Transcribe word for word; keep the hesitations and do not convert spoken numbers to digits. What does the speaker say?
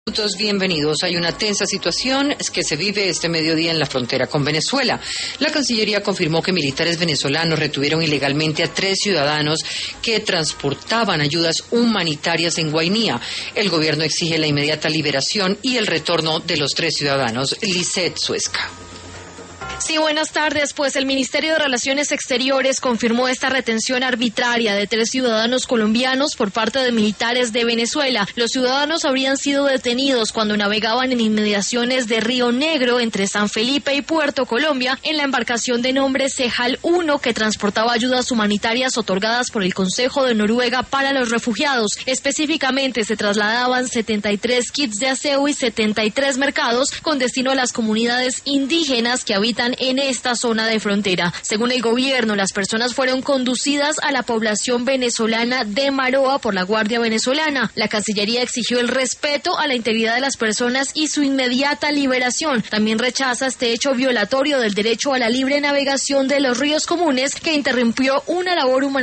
Bienvenidos. Hay una tensa situación que se vive este mediodía en la frontera con Venezuela. La Cancillería confirmó que militares venezolanos retuvieron ilegalmente a tres ciudadanos que transportaban ayudas humanitarias en Guainía. El gobierno exige la inmediata liberación y el retorno de los tres ciudadanos. Lisette Suesca. Sí, buenas tardes. Pues el Ministerio de Relaciones Exteriores confirmó esta retención arbitraria de tres ciudadanos colombianos por parte de militares de Venezuela. Los ciudadanos habrían sido detenidos cuando navegaban en inmediaciones de Río Negro entre San Felipe y Puerto Colombia en la embarcación de nombre Cejal uno que transportaba ayudas humanitarias otorgadas por el Consejo de Noruega para los refugiados. Específicamente se trasladaban setenta y tres kits de aseo y setenta y tres mercados con destino a las comunidades indígenas que habitan en esta zona de frontera. Según el gobierno, las personas fueron conducidas a la población venezolana de Maroa por la Guardia Venezolana. La Cancillería exigió el respeto a la integridad de las personas y su inmediata liberación. También rechaza este hecho violatorio del derecho a la libre navegación de los ríos comunes que interrumpió una labor humanitaria